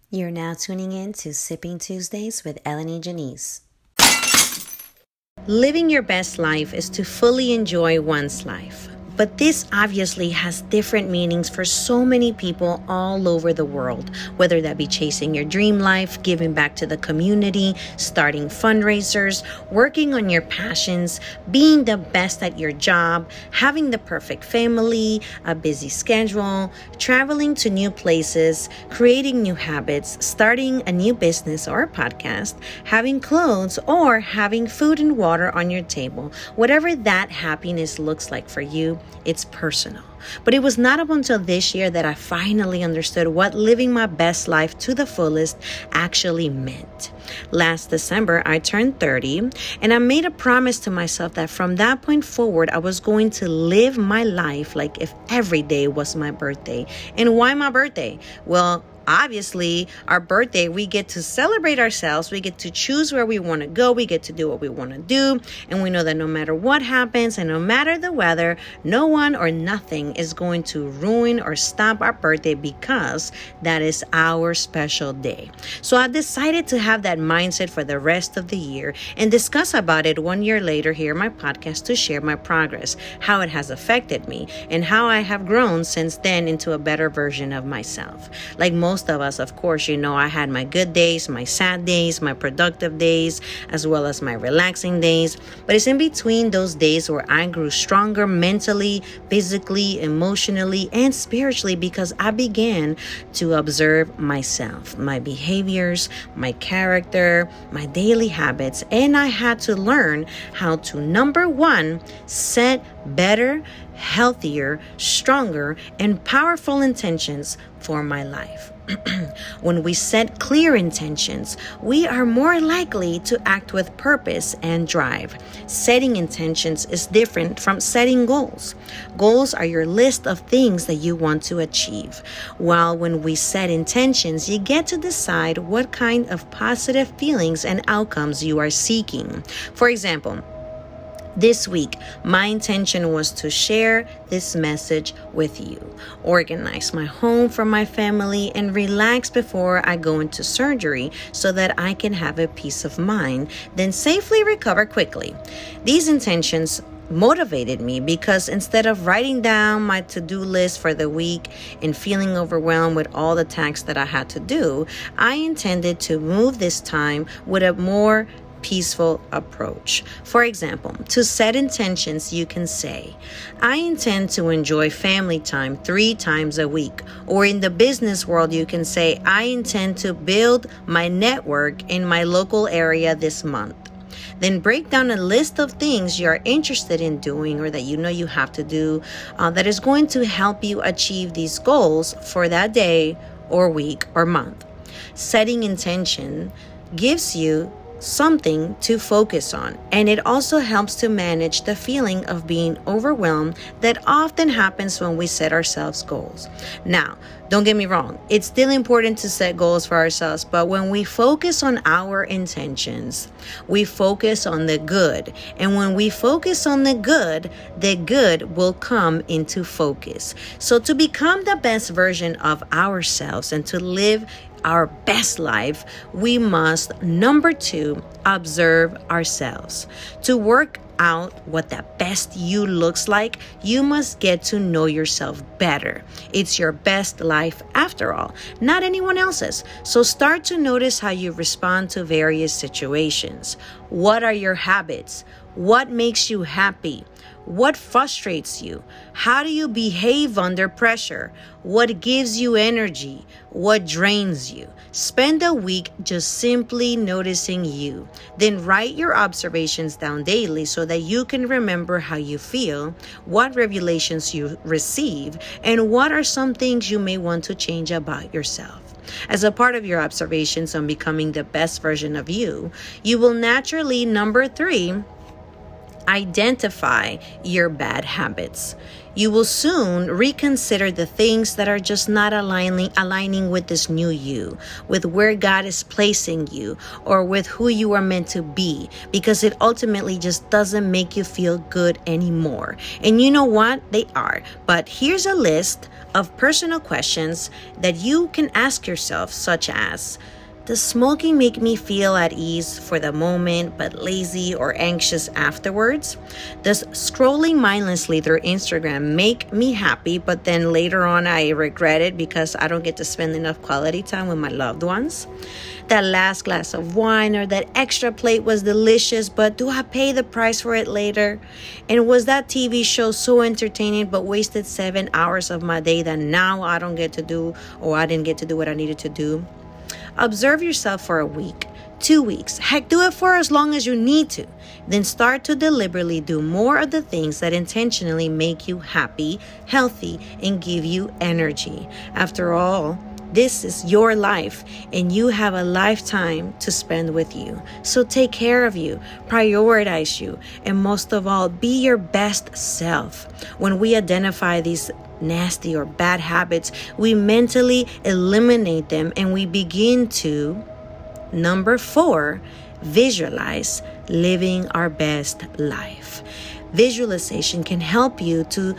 You're now tuning in to Sipping Tuesdays with Eleni Janice. Living your best life is to fully enjoy one's life. But this obviously has different meanings for so many people all over the world, whether that be chasing your dream life, giving back to the community, starting fundraisers, working on your passions, being the best at your job, having the perfect family, a busy schedule, traveling to new places, creating new habits, starting a new business or a podcast, having clothes, or having food and water on your table. Whatever that happiness looks like for you, it's personal. But it was not up until this year that I finally understood what living my best life to the fullest actually meant. Last December, I turned 30, and I made a promise to myself that from that point forward, I was going to live my life like if every day was my birthday. And why my birthday? Well, obviously, our birthday, we get to celebrate ourselves. We get to choose where we want to go. We get to do what we want to do. And we know that no matter what happens and no matter the weather, no one or nothing is going to ruin or stop our birthday because that is our special day. So I decided to have that mindset for the rest of the year and discuss about it 1 year later here on my podcast to share my progress, how it has affected me, and how I have grown since then into a better version of myself. Like most of us, of course, I had my good days, my sad days, my productive days, as well as my relaxing days. But it's in between those days where I grew stronger mentally, physically, emotionally, and spiritually because I began to observe myself, my behaviors, my character, my daily habits, and I had to learn how to, number one, set better, healthier, stronger, and powerful intentions for my life. When we set clear intentions, we are more likely to act with purpose and drive. Setting intentions is different from setting goals. Goals are your list of things that you want to achieve. While when we set intentions, you get to decide what kind of positive feelings and outcomes you are seeking. For example, this week, my intention was to share this message with you, organize my home for my family, and relax before I go into surgery so that I can have a peace of mind, then safely recover quickly. These intentions motivated me because instead of writing down my to-do list for the week and feeling overwhelmed with all the tasks that I had to do, I intended to move this time with a more peaceful approach. For example, to set intentions, you can say, I intend to enjoy family time 3 times a week. Or in the business world, you can say, I intend to build my network in my local area this month. Then break down a list of things you are interested in doing or that you have to do that is going to help you achieve these goals for that day or week or month. Setting intention gives you something to focus on, and it also helps to manage the feeling of being overwhelmed that often happens when we set ourselves goals. Now, don't get me wrong, it's still important to set goals for ourselves, but when we focus on our intentions, we focus on the good. And when we focus on the good will come into focus. So to become the best version of ourselves and to live our best life, we must, number 2, observe ourselves. To work out what the best you looks like, you must get to know yourself better. It's your best life after all, not anyone else's. So start to notice how you respond to various situations. What are your habits? What makes you happy? What frustrates you? How do you behave under pressure? What gives you energy? What drains you? Spend a week just simply noticing you. Then write your observations down daily so that you can remember how you feel, what revelations you receive, and what are some things you may want to change about yourself. As a part of your observations on becoming the best version of you, you will naturally, number 3, Identify your bad habits. You will soon reconsider the things that are just not aligning with this new you, with where God is placing you, or with who you are meant to be, because it ultimately just doesn't make you feel good anymore. And you know what? They are. But here's a list of personal questions that you can ask yourself, such as, does smoking make me feel at ease for the moment but lazy or anxious afterwards? Does scrolling mindlessly through Instagram make me happy but then later on I regret it because I don't get to spend enough quality time with my loved ones? That last glass of wine or that extra plate was delicious, but do I pay the price for it later? And was that TV show so entertaining but wasted 7 hours of my day that now I don't get to do, or I didn't get to do what I needed to do? Observe yourself for a week, 2 weeks. Heck, do it for as long as you need to. Then start to deliberately do more of the things that intentionally make you happy, healthy, and give you energy. After all, this is your life and you have a lifetime to spend with you. So take care of you, prioritize you, and most of all, be your best self. When we identify these nasty or bad habits, we mentally eliminate them and we begin to, number 4, visualize living our best life. Visualization can help you to,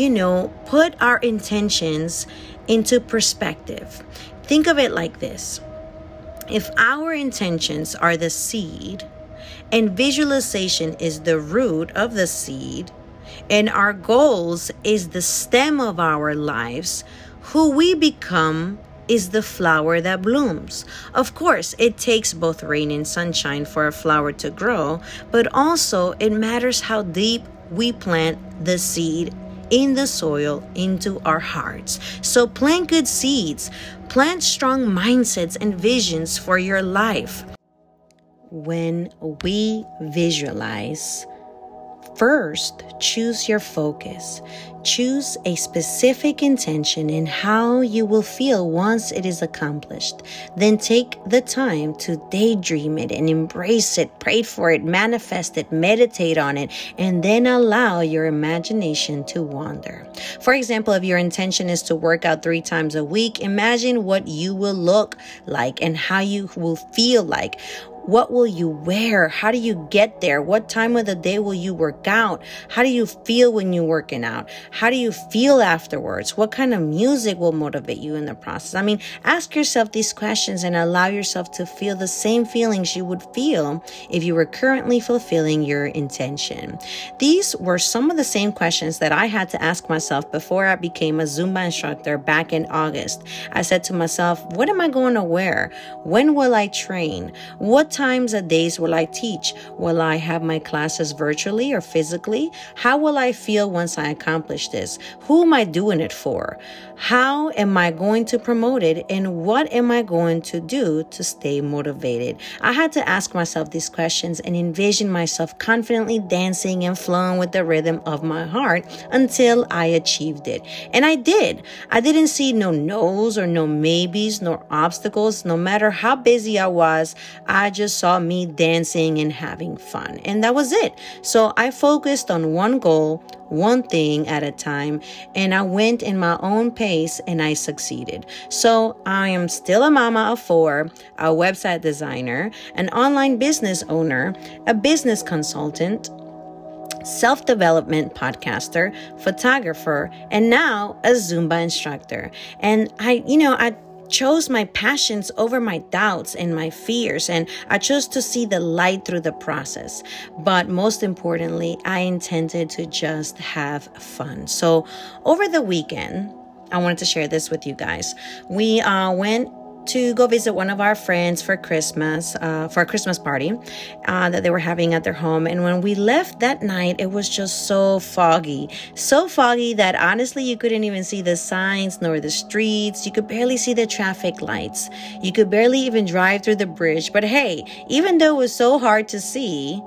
put our intentions into perspective. Think of it like this. If our intentions are the seed and visualization is the root of the seed, and our goals is the stem of our lives, who we become is the flower that blooms. Of course, it takes both rain and sunshine for a flower to grow, but also it matters how deep we plant the seed in the soil into our hearts. So plant good seeds, plant strong mindsets and visions for your life. When we visualize, first, choose your focus. Choose a specific intention and how you will feel once it is accomplished. Then take the time to daydream it and embrace it, pray for it, manifest it, meditate on it, and then allow your imagination to wander. For example, if your intention is to work out 3 times a week, imagine what you will look like and how you will feel like. What will you wear? How do you get there? What time of the day will you work out? How do you feel when you're working out? How do you feel afterwards? What kind of music will motivate you in the process? Ask yourself these questions and allow yourself to feel the same feelings you would feel if you were currently fulfilling your intention. These were some of the same questions that I had to ask myself before I became a Zumba instructor back in August. I said to myself, what am I going to wear? When will I train? What times of days will I teach? Will I have my classes virtually or physically? How will I feel once I accomplish this? Who am I doing it for? How am I going to promote it? And what am I going to do to stay motivated? I had to ask myself these questions and envision myself confidently dancing and flowing with the rhythm of my heart until I achieved it. And I did. I didn't see no no's or no maybes nor obstacles. No matter how busy I was, I just saw me dancing and having fun. And that was it. So I focused on one goal, one thing at a time, and I went in my own pace and I succeeded. So I am still a mama of 4, a website designer, an online business owner, a business consultant, self-development podcaster, photographer, and now a Zumba instructor. And I chose my passions over my doubts and my fears, and I chose to see the light through the process. But most importantly, I intended to just have fun. So over the weekend, I wanted to share this with you guys. We went to go visit one of our friends for Christmas, for a Christmas party that they were having at their home. And when we left that night, it was just so foggy that honestly, you couldn't even see the signs nor the streets. You could barely see the traffic lights. You could barely even drive through the bridge. But hey, even though it was so hard to see,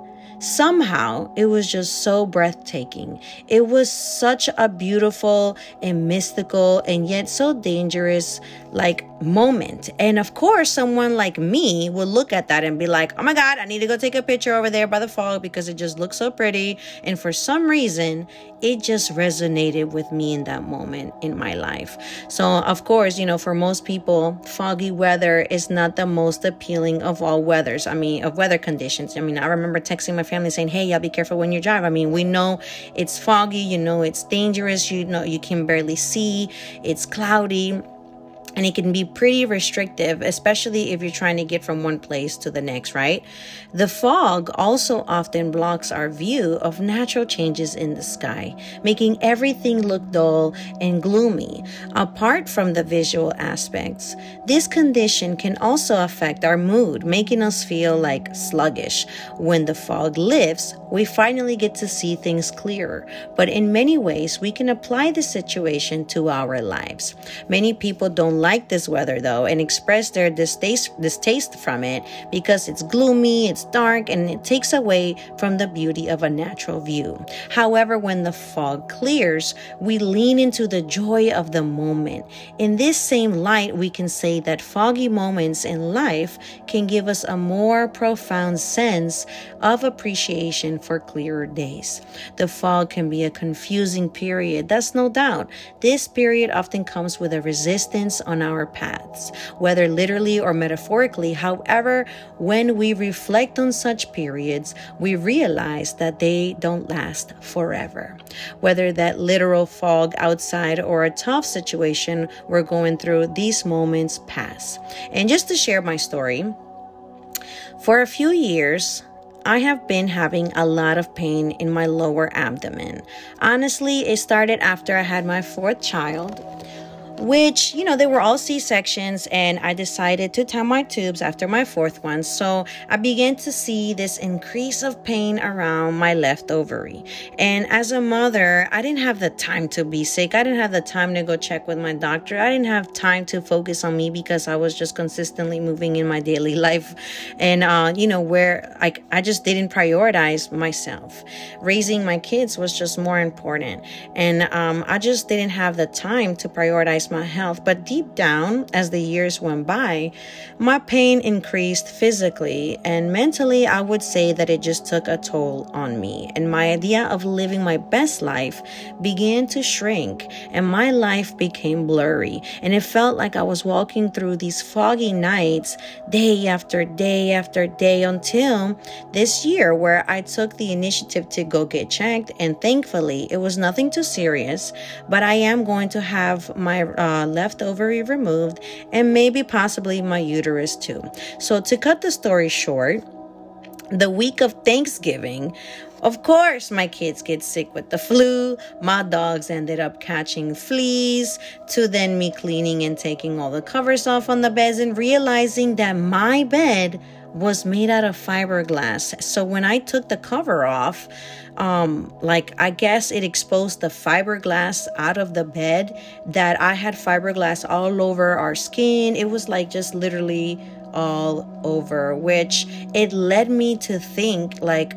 somehow it was just so breathtaking. It was such a beautiful and mystical and yet so dangerous like moment. And of course, someone like me would look at that and be like, oh my God, I need to go take a picture over there by the fog because it just looks so pretty. And for some reason, it just resonated with me in that moment in my life. So of course, for most people, foggy weather is not the most appealing of all weathers. Of weather conditions. I remember texting my family saying, hey, y'all be careful when you drive. We know it's foggy, it's dangerous, you can barely see, it's cloudy. And it can be pretty restrictive, especially if you're trying to get from one place to the next, right? The fog also often blocks our view of natural changes in the sky, making everything look dull and gloomy. Apart from the visual aspects, this condition can also affect our mood, making us feel like sluggish. When the fog lifts, we finally get to see things clearer. But in many ways, we can apply this situation to our lives. Many people don't like this weather though and express their distaste from it because it's gloomy, it's dark, and it takes away from the beauty of a natural view. However, when the fog clears, we lean into the joy of the moment. In this same light, we can say that foggy moments in life can give us a more profound sense of appreciation for clearer days. The fog can be a confusing period, that's no doubt. This period often comes with a resistance on our paths, whether literally or metaphorically. However, when we reflect on such periods, we realize that they don't last forever. Whether that literal fog outside or a tough situation we're going through, these moments pass. And just to share my story, for a few years, I have been having a lot of pain in my lower abdomen. Honestly, it started after I had my fourth child, which, they were all C-sections, and I decided to tie my tubes after my fourth one. So I began to see this increase of pain around my left ovary. And as a mother, I didn't have the time to be sick. I didn't have the time to go check with my doctor. I didn't have time to focus on me because I was just consistently moving in my daily life. And, where I just didn't prioritize myself. Raising my kids was just more important. And I just didn't have the time to prioritize my health. But deep down, as the years went by, my pain increased physically, and mentally I would say that it just took a toll on me, and my idea of living my best life began to shrink, and my life became blurry, and it felt like I was walking through these foggy nights day after day after day until this year, where I took the initiative to go get checked. And thankfully it was nothing too serious, but I am going to have my left ovary removed, and maybe possibly my uterus too. So to cut the story short, the week of Thanksgiving, of course, my kids get sick with the flu. My dogs ended up catching fleas, to then me cleaning and taking all the covers off on the beds and realizing that my bed was made out of fiberglass. So when I took the cover off, I guess it exposed the fiberglass out of the bed, that I had fiberglass all over our skin. It was like just literally all over, which it led me to think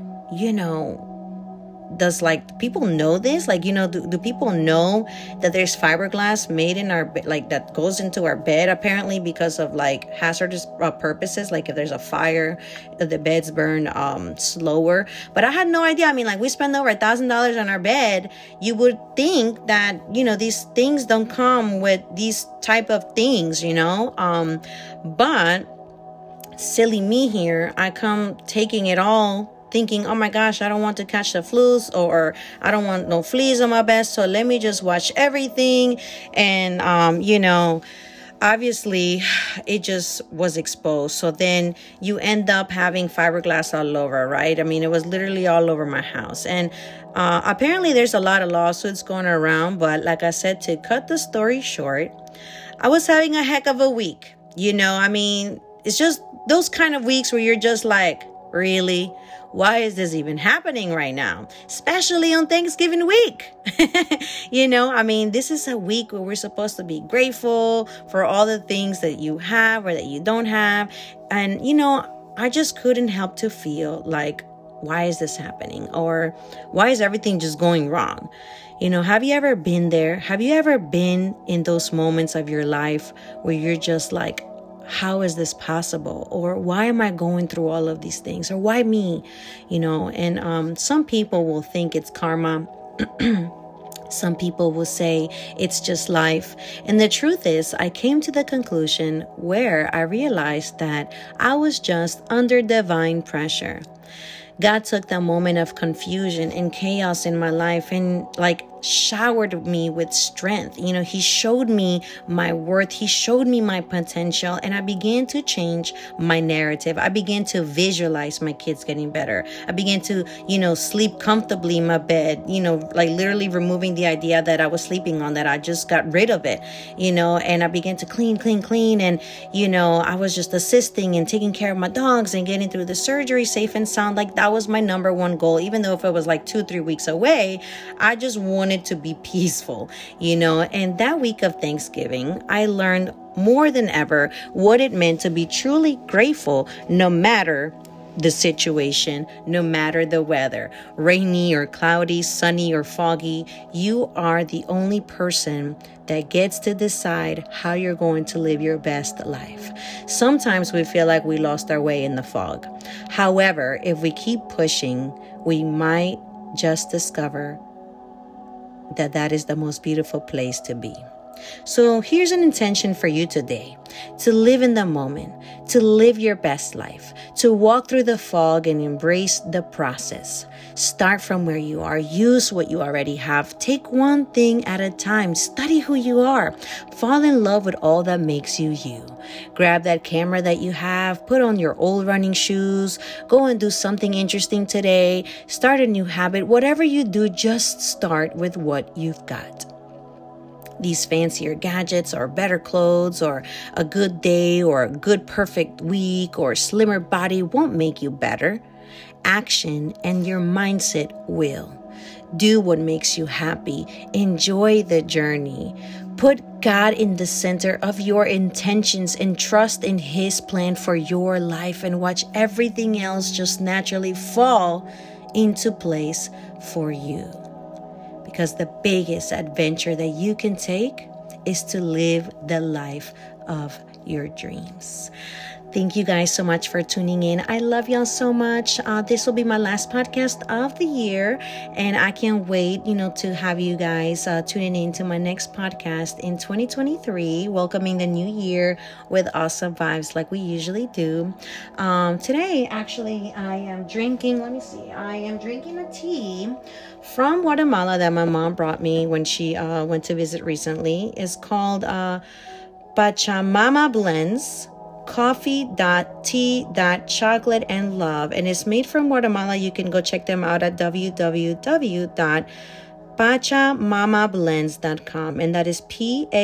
does people know this? Do people know that there's fiberglass made in our bed, that goes into our bed, apparently because of hazardous purposes, if there's a fire, the beds burn slower. But I had no idea. We spend over $1,000 on our bed. You would think that, these things don't come with these type of things, but silly me here, I come taking it all, thinking, oh my gosh, I don't want to catch the flus, or I don't want no fleas on my bed, so let me just wash everything. And, obviously it just was exposed. So then you end up having fiberglass all over, right? It was literally all over my house. And apparently there's a lot of lawsuits going around. But like I said, to cut the story short, I was having a heck of a week. It's just those kind of weeks where you're just like, really? Why is this even happening right now? Especially on Thanksgiving week. This is a week where we're supposed to be grateful for all the things that you have or that you don't have. And, I just couldn't help to feel like, why is this happening? Or why is everything just going wrong? Have you ever been there? Have you ever been in those moments of your life where you're just like, how is this possible? Or why am I going through all of these things? Or why me? And some people will think it's karma. Some people will say it's just life. And the truth is, I came to the conclusion where I realized that I was just under divine pressure. God took that moment of confusion and chaos in my life and showered me with strength. He showed me my worth. He showed me my potential, and I began to change my narrative. I began to visualize my kids getting better. I began to, sleep comfortably in my bed, literally removing the idea that I was sleeping on, that I just got rid of it, and I began to clean. And, I was just assisting and taking care of my dogs and getting through the surgery safe and sound. That was my number one goal. Even though if it was 2-3 weeks away, I just wanted to be peaceful, and that week of Thanksgiving, I learned more than ever what it meant to be truly grateful no matter the situation, no matter the weather, rainy or cloudy, sunny or foggy. You are the only person that gets to decide how you're going to live your best life. Sometimes we feel like we lost our way in the fog. However, if we keep pushing, we might just discover that is the most beautiful place to be. So here's an intention for you today: to live in the moment, to live your best life, to walk through the fog and embrace the process. Start from where you are. Use what you already have. Take one thing at a time. Study who you are. Fall in love with all that makes you you. Grab that camera that you have. Put on your old running shoes. Go and do something interesting today. Start a new habit. Whatever you do, just start with what you've got. These fancier gadgets or better clothes or a good day or a good perfect week or slimmer body won't make you better. Action and your mindset will. Do what makes you happy. Enjoy the journey. Put God in the center of your intentions and trust in His plan for your life, and watch everything else just naturally fall into place for you. Because the biggest adventure that you can take is to live the life of your dreams. Thank you guys so much for tuning in. I love y'all so much. This will be my last podcast of the year, and I can't wait, to have you guys tuning in to my next podcast in 2023, welcoming the new year with awesome vibes like we usually do. Today, actually, I am drinking a tea from Guatemala that my mom brought me when she went to visit recently. It's called Pachamama Blends coffee.tea.chocolate and love, and it's made from Guatemala. You can go check them out at www.pachamamablends.com, and that is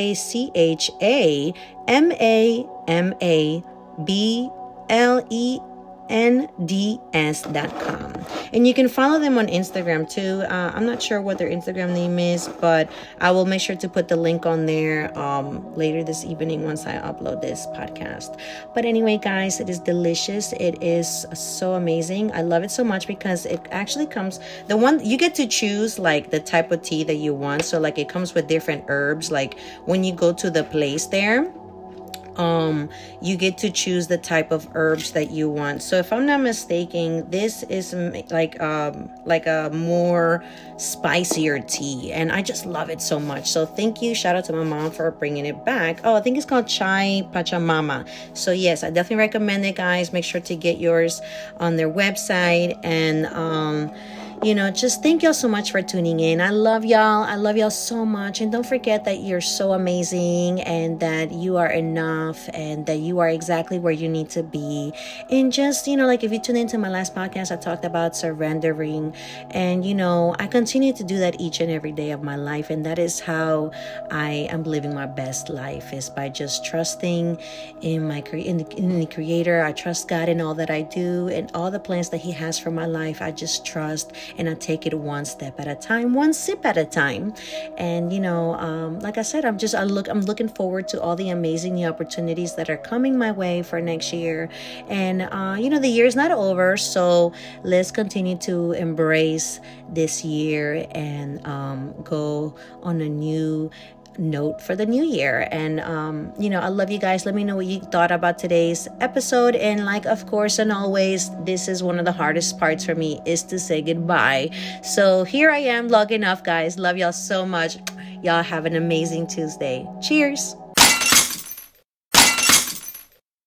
PACHAMAMABLENDS.com. And you can follow them on Instagram too. I'm not sure what their Instagram name is, but I will make sure to put the link on there later this evening once I upload this podcast. But anyway, guys, it is delicious. It is so amazing. I love it so much because it actually comes, the one you get to choose the type of tea that you want. So it comes with different herbs. When you go to the place there, you get to choose the type of herbs that you want. So if I'm not mistaken, this is like a more spicier tea, and I just love it so much. So thank you. Shout out to my mom for bringing it back. I think it's called Chai Pachamama. So yes, I definitely recommend it, guys. Make sure to get yours on their website, and just thank y'all so much for tuning in. I love y'all. I love y'all so much. And don't forget that you're so amazing, and that you are enough, and that you are exactly where you need to be. And just, if you tune into my last podcast, I talked about surrendering. And, I continue to do that each and every day of my life. And that is how I am living my best life, is by just trusting in in the Creator. I trust God in all that I do, and all the plans that He has for my life. I just trust. and I take it one step at a time, one sip at a time. And like I said, I'm looking forward to all the amazing new opportunities that are coming my way for next year. And the year's not over, so let's continue to embrace this year and go on a new note for the new year. And I love you guys. Let me know what you thought about today's episode. And of course and always, this is one of the hardest parts for me, is to say goodbye. So here I am logging off, guys. Love y'all so much. Y'all have an amazing Tuesday. Cheers.